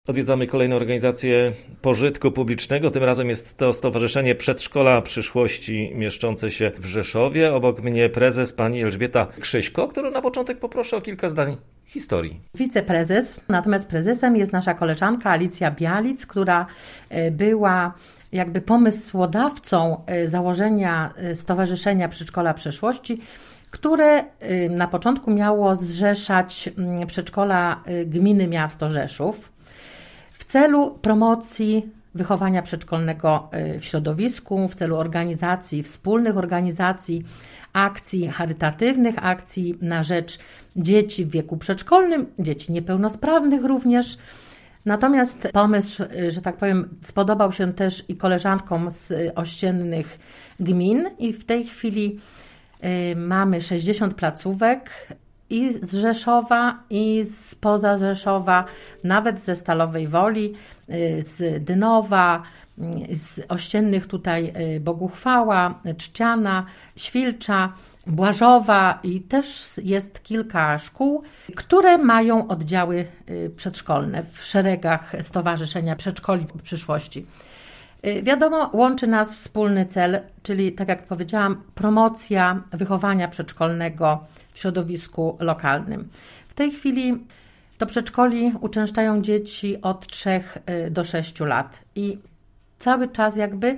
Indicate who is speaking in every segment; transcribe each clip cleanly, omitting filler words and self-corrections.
Speaker 1: Odwiedzamy kolejną organizację pożytku publicznego. Tym razem jest to Stowarzyszenie Przedszkola Przyszłości mieszczące się w Rzeszowie. Obok mnie prezes pani Elżbieta Krzyśko, którą na początek poproszę o kilka zdań historii.
Speaker 2: Wiceprezes, natomiast prezesem jest nasza koleżanka Alicja Bialic, która była jakby pomysłodawcą założenia Stowarzyszenia Przedszkola Przyszłości, które na początku miało zrzeszać przedszkola gminy miasto Rzeszów w celu promocji wychowania przedszkolnego w środowisku, w celu organizacji, wspólnych organizacji, akcji charytatywnych, akcji na rzecz dzieci w wieku przedszkolnym, dzieci niepełnosprawnych również. Natomiast pomysł, że tak powiem, spodobał się też i koleżankom z ościennych gmin i w tej chwili mamy 60 placówek i z Rzeszowa, i spoza Rzeszowa, nawet ze Stalowej Woli, z Dynowa, z ościennych tutaj Boguchwała, Trzciana, Świlcza, Błażowa i też jest kilka szkół, które mają oddziały przedszkolne w szeregach Stowarzyszenia Przedszkoli Przyszłości. Wiadomo, łączy nas wspólny cel, czyli tak jak powiedziałam, promocja wychowania przedszkolnego w środowisku lokalnym. W tej chwili do przedszkoli uczęszczają dzieci od 3 do 6 lat i cały czas jakby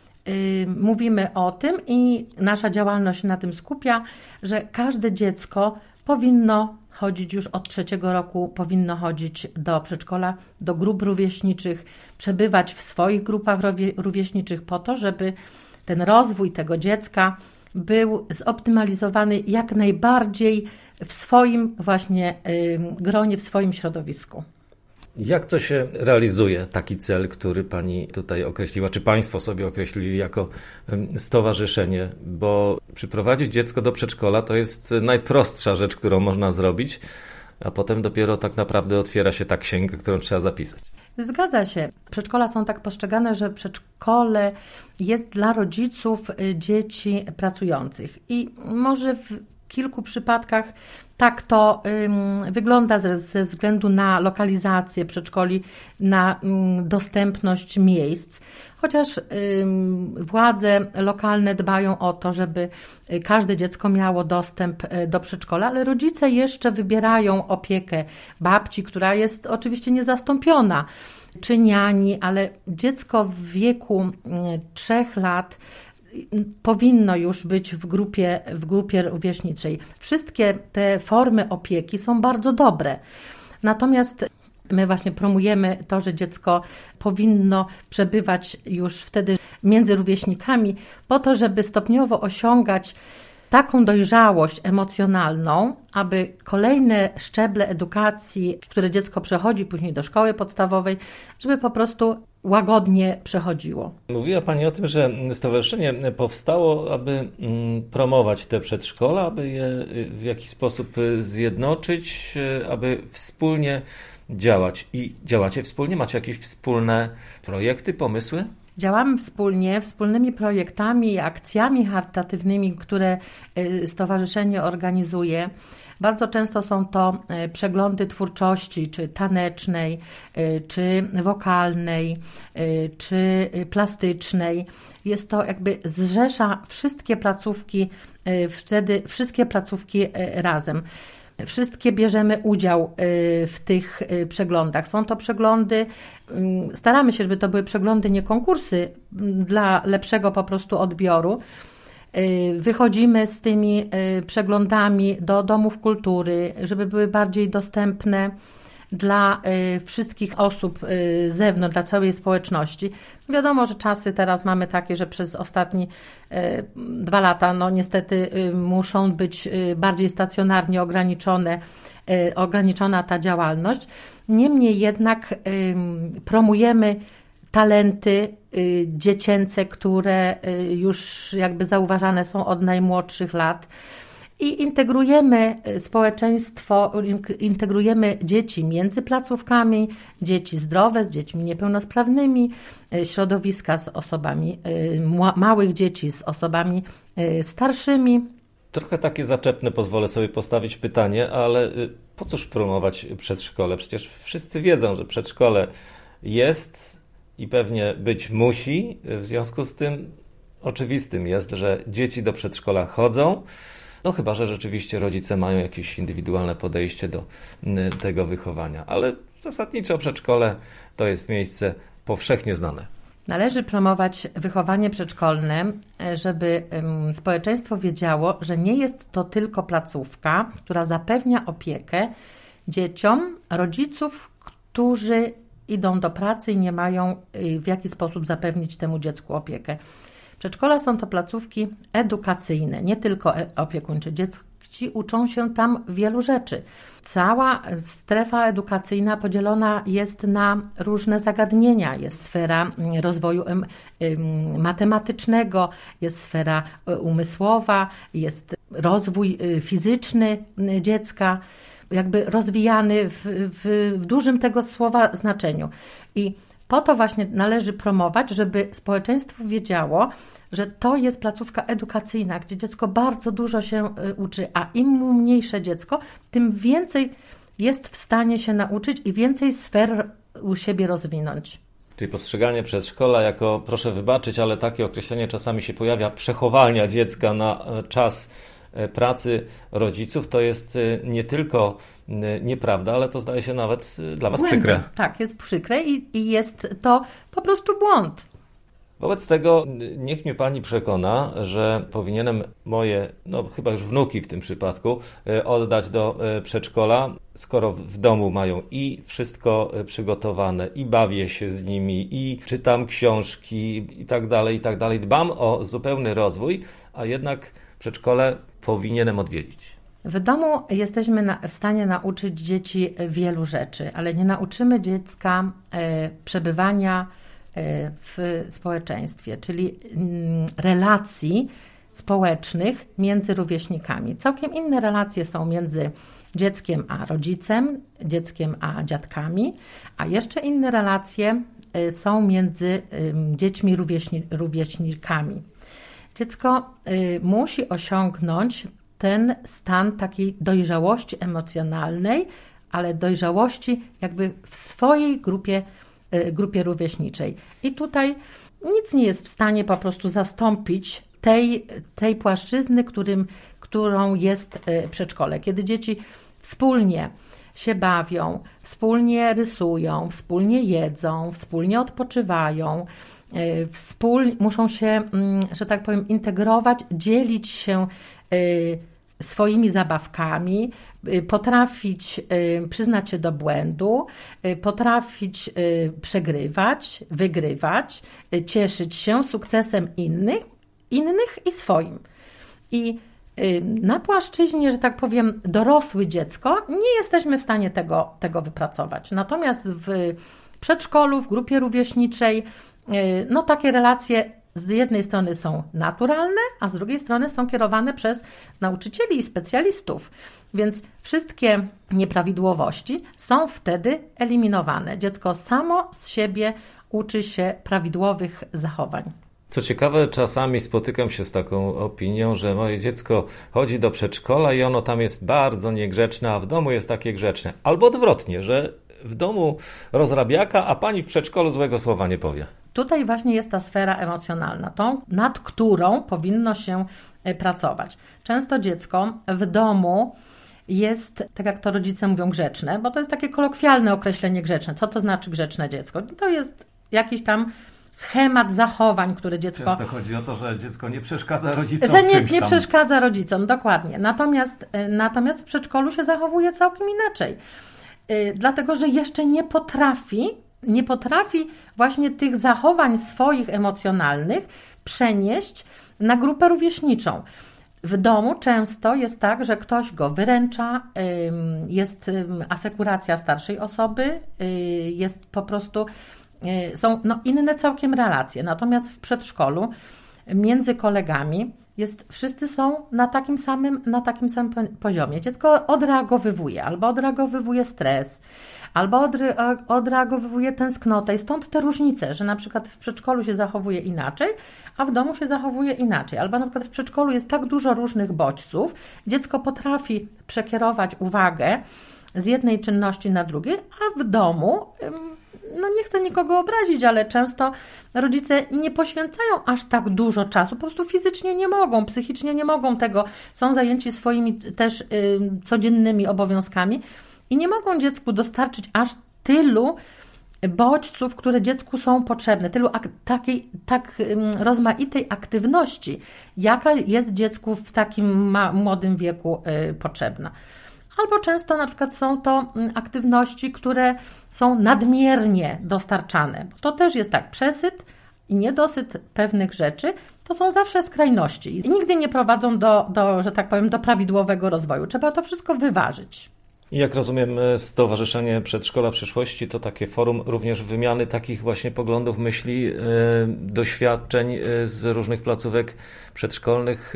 Speaker 2: mówimy o tym i nasza działalność na tym skupia, że każde dziecko powinno chodzić już od 3 roku, powinno chodzić do przedszkola, do grup rówieśniczych, przebywać w swoich grupach rówieśniczych po to, żeby ten rozwój tego dziecka był zoptymalizowany jak najbardziej w swoim właśnie gronie, w swoim środowisku.
Speaker 1: Jak to się realizuje, taki cel, który pani tutaj określiła, czy państwo sobie określili jako stowarzyszenie? Bo przyprowadzić dziecko do przedszkola to jest najprostsza rzecz, którą można zrobić, a potem dopiero tak naprawdę otwiera się ta księga, którą trzeba zapisać.
Speaker 2: Zgadza się. Przedszkola są tak postrzegane, że przedszkole jest dla rodziców dzieci pracujących i może w kilku przypadkach tak to wygląda ze względu na lokalizację przedszkoli, na dostępność miejsc. Chociaż władze lokalne dbają o to, żeby każde dziecko miało dostęp do przedszkola, ale rodzice jeszcze wybierają opiekę babci, która jest oczywiście niezastąpiona, czy niani, ale dziecko w wieku 3 lat powinno już być w grupie rówieśniczej. Wszystkie te formy opieki są bardzo dobre. Natomiast my właśnie promujemy to, że dziecko powinno przebywać już wtedy między rówieśnikami po to, żeby stopniowo osiągać taką dojrzałość emocjonalną, aby kolejne szczeble edukacji, które dziecko przechodzi później do szkoły podstawowej, żeby po prostu łagodnie przechodziło.
Speaker 1: Mówiła pani o tym, że stowarzyszenie powstało, aby promować te przedszkola, aby je w jakiś sposób zjednoczyć, aby wspólnie działać. I działacie wspólnie? Macie jakieś wspólne projekty, pomysły?
Speaker 2: Działamy wspólnie, wspólnymi projektami i akcjami charytatywnymi, które stowarzyszenie organizuje. Bardzo często są to przeglądy twórczości, czy tanecznej, czy wokalnej, czy plastycznej. Jest to jakby zrzesza wszystkie placówki, wtedy wszystkie placówki razem. Wszystkie bierzemy udział w tych przeglądach. Są to przeglądy, staramy się, żeby to były przeglądy, nie konkursy, dla lepszego po prostu odbioru. Wychodzimy z tymi przeglądami do domów kultury, żeby były bardziej dostępne dla wszystkich osób z zewnątrz, dla całej społeczności. Wiadomo, że czasy teraz mamy takie, że przez ostatnie 2 lata no niestety muszą być bardziej stacjonarnie ograniczona ta działalność. Niemniej jednak promujemy talenty dziecięce, które już jakby zauważane są od najmłodszych lat. I integrujemy społeczeństwo, integrujemy dzieci między placówkami, dzieci zdrowe z dziećmi niepełnosprawnymi, środowiska z osobami, małych dzieci z osobami starszymi.
Speaker 1: Trochę takie zaczepne pozwolę sobie postawić pytanie, ale po cóż promować przedszkole? Przecież wszyscy wiedzą, że przedszkole jest i pewnie być musi. W związku z tym oczywistym jest, że dzieci do przedszkola chodzą. No chyba, że rzeczywiście rodzice mają jakieś indywidualne podejście do tego wychowania. Ale zasadniczo przedszkole to jest miejsce powszechnie znane.
Speaker 2: Należy promować wychowanie przedszkolne, żeby społeczeństwo wiedziało, że nie jest to tylko placówka, która zapewnia opiekę dzieciom rodziców, którzy idą do pracy i nie mają w jaki sposób zapewnić temu dziecku opiekę. Przedszkola są to placówki edukacyjne, nie tylko opiekuńcze. Dzieci uczą się tam wielu rzeczy. Cała strefa edukacyjna podzielona jest na różne zagadnienia. Jest sfera rozwoju matematycznego, jest sfera umysłowa, jest rozwój fizyczny dziecka, jakby rozwijany w dużym tego słowa znaczeniu. I po to właśnie należy promować, żeby społeczeństwo wiedziało, że to jest placówka edukacyjna, gdzie dziecko bardzo dużo się uczy, a im mniejsze dziecko, tym więcej jest w stanie się nauczyć i więcej sfer u siebie rozwinąć.
Speaker 1: Czyli postrzeganie przedszkola jako, proszę wybaczyć, ale takie określenie czasami się pojawia, przechowalnia dziecka na czas pracy rodziców, to jest nie tylko nieprawda, ale to zdaje się nawet dla Was przykre.
Speaker 2: Tak, jest przykre i jest to po prostu błąd.
Speaker 1: Wobec tego niech mnie Pani przekona, że powinienem moje, chyba już wnuki w tym przypadku, oddać do przedszkola, skoro w domu mają i wszystko przygotowane, i bawię się z nimi, i czytam książki i tak dalej. Dbam o zupełny rozwój, a jednak przedszkole powinienem odwiedzić.
Speaker 2: W domu jesteśmy w stanie nauczyć dzieci wielu rzeczy, ale nie nauczymy dziecka przebywania w społeczeństwie, czyli relacji społecznych między rówieśnikami. Całkiem inne relacje są między dzieckiem a rodzicem, dzieckiem a dziadkami, a jeszcze inne relacje są między dziećmi rówieśnikami. Dziecko musi osiągnąć ten stan takiej dojrzałości emocjonalnej, ale dojrzałości jakby w swojej grupie rówieśniczej. I tutaj nic nie jest w stanie po prostu zastąpić tej płaszczyzny, którą jest przedszkole. Kiedy dzieci wspólnie się bawią, wspólnie rysują, wspólnie jedzą, wspólnie odpoczywają, muszą się, że tak powiem, integrować, dzielić się swoimi zabawkami, potrafić przyznać się do błędu, potrafić przegrywać, wygrywać, cieszyć się sukcesem innych i swoim. I na płaszczyźnie, że tak powiem, dorosłe dziecko nie jesteśmy w stanie tego wypracować. Natomiast w przedszkolu, w grupie rówieśniczej, takie relacje z jednej strony są naturalne, a z drugiej strony są kierowane przez nauczycieli i specjalistów, więc wszystkie nieprawidłowości są wtedy eliminowane. Dziecko samo z siebie uczy się prawidłowych zachowań.
Speaker 1: Co ciekawe, czasami spotykam się z taką opinią, że moje dziecko chodzi do przedszkola i ono tam jest bardzo niegrzeczne, a w domu jest takie grzeczne. Albo odwrotnie, że w domu rozrabiaka, a pani w przedszkolu złego słowa nie powie.
Speaker 2: Tutaj właśnie jest ta sfera emocjonalna, nad którą powinno się pracować. Często dziecko w domu jest, tak jak to rodzice mówią, grzeczne, bo to jest takie kolokwialne określenie grzeczne. Co to znaczy grzeczne dziecko? To jest jakiś tam schemat zachowań, które dziecko...
Speaker 1: Często chodzi o to, że dziecko nie przeszkadza rodzicom.
Speaker 2: Że nie przeszkadza rodzicom, dokładnie. Natomiast w przedszkolu się zachowuje całkiem inaczej. Dlatego, że jeszcze nie potrafi właśnie tych zachowań swoich emocjonalnych przenieść na grupę rówieśniczą. W domu często jest tak, że ktoś go wyręcza, jest asekuracja starszej osoby, jest po prostu, są inne całkiem relacje. Natomiast w przedszkolu między kolegami wszyscy są na takim samym poziomie. Dziecko odreagowywuje, albo odreagowywuje stres, albo odreagowywuje tęsknotę i stąd te różnice, że na przykład w przedszkolu się zachowuje inaczej, a w domu się zachowuje inaczej. Albo na przykład w przedszkolu jest tak dużo różnych bodźców, dziecko potrafi przekierować uwagę z jednej czynności na drugie, a w domu, nie chcę nikogo obrazić, ale często rodzice nie poświęcają aż tak dużo czasu, po prostu fizycznie nie mogą, psychicznie nie mogą tego, są zajęci swoimi też codziennymi obowiązkami i nie mogą dziecku dostarczyć aż tylu bodźców, które dziecku są potrzebne, tylu tak rozmaitej aktywności, jaka jest dziecku w takim młodym wieku potrzebna. Albo często na przykład są to aktywności, które są nadmiernie dostarczane. To też jest tak, przesyt i niedosyt pewnych rzeczy to są zawsze skrajności i nigdy nie prowadzą że tak powiem, do prawidłowego rozwoju. Trzeba to wszystko wyważyć.
Speaker 1: I jak rozumiem, Stowarzyszenie Przedszkola Przyszłości to takie forum również wymiany takich właśnie poglądów, myśli, doświadczeń z różnych placówek przedszkolnych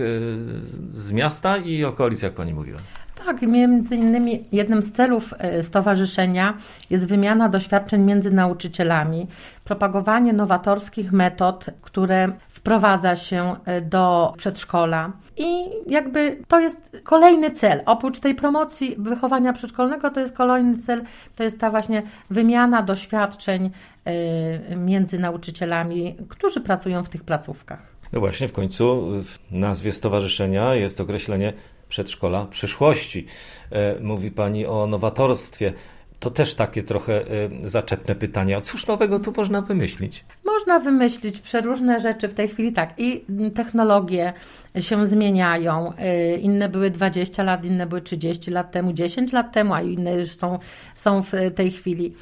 Speaker 1: z miasta i okolic, jak pani mówiła.
Speaker 2: Tak, między innymi jednym z celów stowarzyszenia jest wymiana doświadczeń między nauczycielami, propagowanie nowatorskich metod, które wprowadza się do przedszkola. I jakby to jest kolejny cel. Oprócz tej promocji wychowania przedszkolnego, to jest kolejny cel, to jest ta właśnie wymiana doświadczeń między nauczycielami, którzy pracują w tych placówkach.
Speaker 1: No właśnie, w końcu w nazwie stowarzyszenia jest określenie Przedszkola Przyszłości. Mówi pani o nowatorstwie. To też takie trochę zaczepne pytanie. A cóż nowego tu można wymyślić?
Speaker 2: Można wymyślić przeróżne rzeczy w tej chwili, tak. I technologie się zmieniają. Inne były 20 lat, inne były 30 lat temu, 10 lat temu, a inne już są w tej chwili.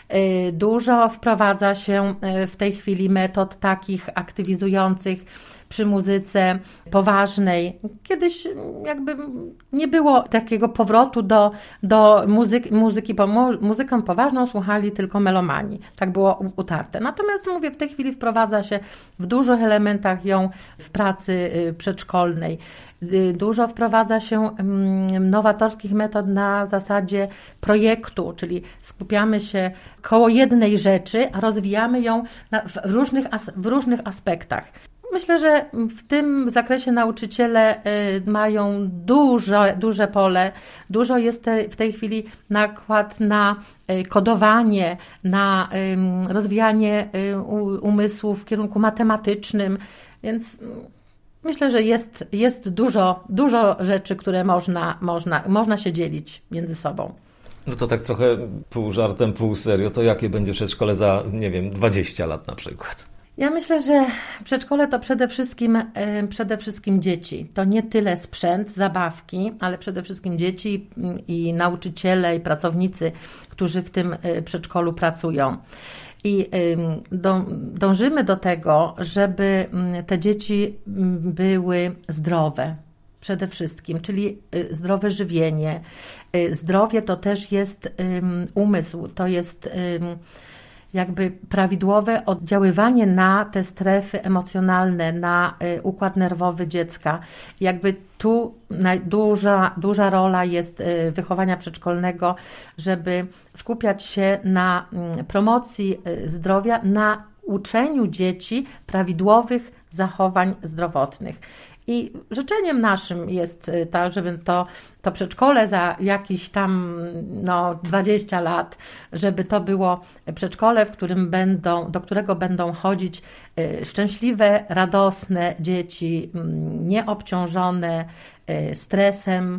Speaker 2: Dużo wprowadza się w tej chwili metod takich aktywizujących przy muzyce poważnej. Kiedyś jakby nie było takiego powrotu do muzyki. Muzykę poważną słuchali tylko melomani. Tak było utarte. Natomiast mówię, w tej chwili wprowadza się w dużych elementach ją w pracy przedszkolnej. Dużo wprowadza się nowatorskich metod na zasadzie projektu, czyli skupiamy się koło jednej rzeczy, a rozwijamy ją w różnych aspektach. Myślę, że w tym zakresie nauczyciele mają duże pole. Dużo jest w tej chwili nakład na kodowanie, na rozwijanie umysłu w kierunku matematycznym, więc myślę, że jest dużo rzeczy, które można się dzielić między sobą.
Speaker 1: No to tak trochę pół żartem, pół serio. To jakie będzie przedszkole za, 20 lat na przykład?
Speaker 2: Ja myślę, że przedszkole to przede wszystkim dzieci. To nie tyle sprzęt, zabawki, ale przede wszystkim dzieci i nauczyciele i pracownicy, którzy w tym przedszkolu pracują. I dążymy do tego, żeby te dzieci były zdrowe przede wszystkim, czyli zdrowe żywienie. Zdrowie to też jest umysł, to jest jakby prawidłowe oddziaływanie na te strefy emocjonalne, na układ nerwowy dziecka. Jakby tu duża rola jest wychowania przedszkolnego, żeby skupiać się na promocji zdrowia, na uczeniu dzieci prawidłowych zachowań zdrowotnych. I życzeniem naszym jest to, żeby to przedszkole za jakiś tam 20 lat, żeby to było przedszkole, do którego będą chodzić szczęśliwe, radosne dzieci, nieobciążone stresem,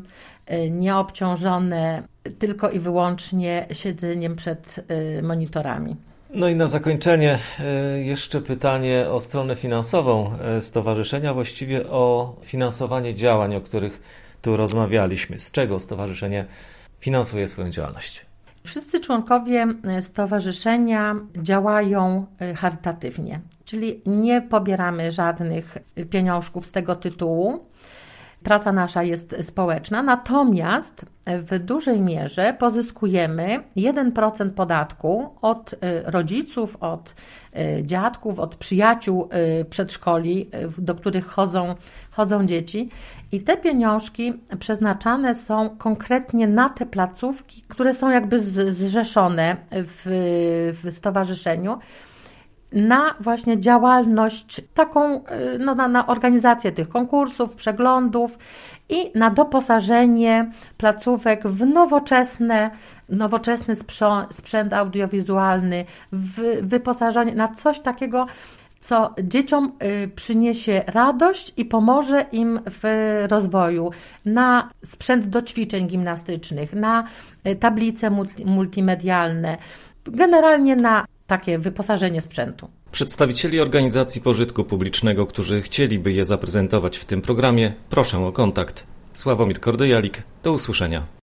Speaker 2: nieobciążone tylko i wyłącznie siedzeniem przed monitorami.
Speaker 1: No i na zakończenie jeszcze pytanie o stronę finansową stowarzyszenia, właściwie o finansowanie działań, o których tu rozmawialiśmy. Z czego stowarzyszenie finansuje swoją działalność?
Speaker 2: Wszyscy członkowie stowarzyszenia działają charytatywnie, czyli nie pobieramy żadnych pieniążków z tego tytułu. praca nasza jest społeczna, natomiast w dużej mierze pozyskujemy 1% podatku od rodziców, od dziadków, od przyjaciół przedszkoli, do których chodzą dzieci. I te pieniążki przeznaczane są konkretnie na te placówki, które są jakby zrzeszone w stowarzyszeniu, na właśnie działalność taką, na organizację tych konkursów, przeglądów i na doposażenie placówek w nowoczesny sprzęt audiowizualny, w wyposażenie, na coś takiego, co dzieciom przyniesie radość i pomoże im w rozwoju, na sprzęt do ćwiczeń gimnastycznych, na tablice multimedialne, generalnie na takie wyposażenie sprzętu.
Speaker 1: Przedstawicieli organizacji pożytku publicznego, którzy chcieliby je zaprezentować w tym programie, proszę o kontakt. Sławomir Kordyjalik, do usłyszenia.